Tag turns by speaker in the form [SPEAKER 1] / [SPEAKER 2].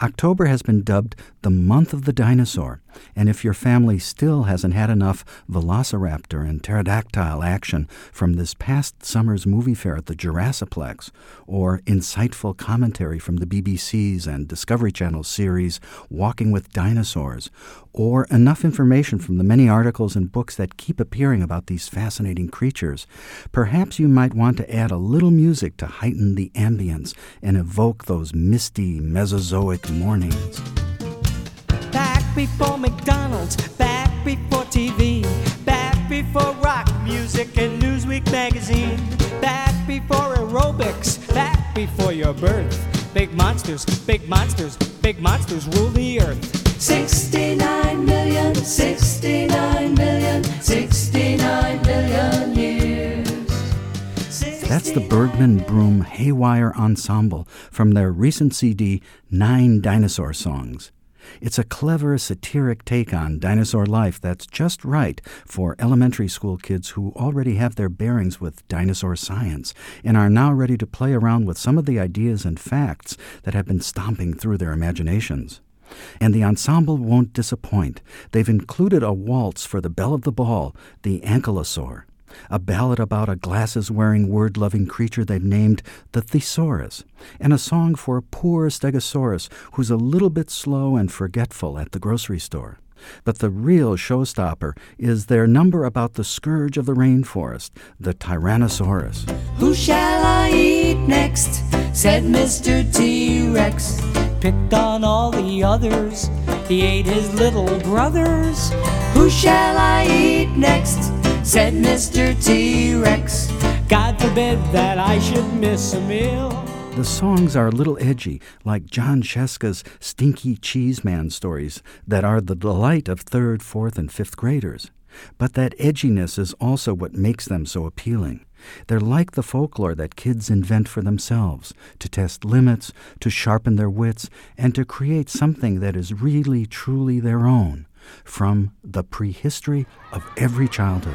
[SPEAKER 1] October has been dubbed the month of the dinosaur, and if your family still hasn't had enough velociraptor and pterodactyl action from this past summer's movie fair at the Jurassiplex, or insightful commentary from the BBC's and Discovery Channel's series Walking with Dinosaurs, or enough information from the many articles and books that keep appearing about these fascinating creatures, perhaps you might want to add a little music to heighten the ambience and evoke those misty Mesozoic mornings.
[SPEAKER 2] Back before McDonald's, back before TV, back before rock music and Newsweek magazine, back before aerobics, back before your birth. Big monsters, big monsters, big monsters rule the earth. 69 million, 69 million, 69 million years.
[SPEAKER 1] That's the Bergman Broom Haywire Ensemble from their recent CD, 9 Dinosaur Songs. It's a clever, satiric take on dinosaur life that's just right for elementary school kids who already have their bearings with dinosaur science and are now ready to play around with some of the ideas and facts that have been stomping through their imaginations. And the ensemble won't disappoint. They've included a waltz for the belle of the ball, the ankylosaur, a ballad about a glasses-wearing, word-loving creature they've named the Thesaurus, and a song for a poor Stegosaurus who's a little bit slow and forgetful at the grocery store. But the real showstopper is their number about the scourge of the rainforest, the Tyrannosaurus.
[SPEAKER 2] Who shall I eat next? Said Mr. T-Rex. Picked on all the others. He ate his little brothers. Who shall I eat next? Said Mr. T-Rex. God forbid that I should miss a meal.
[SPEAKER 1] The songs are a little edgy, like John Sheska's Stinky Cheese Man stories that are the delight of 3rd, 4th, and 5th graders. But that edginess is also what makes them so appealing. They're like the folklore that kids invent for themselves, to test limits, to sharpen their wits, and to create something that is really, truly their own, from the prehistory of every childhood.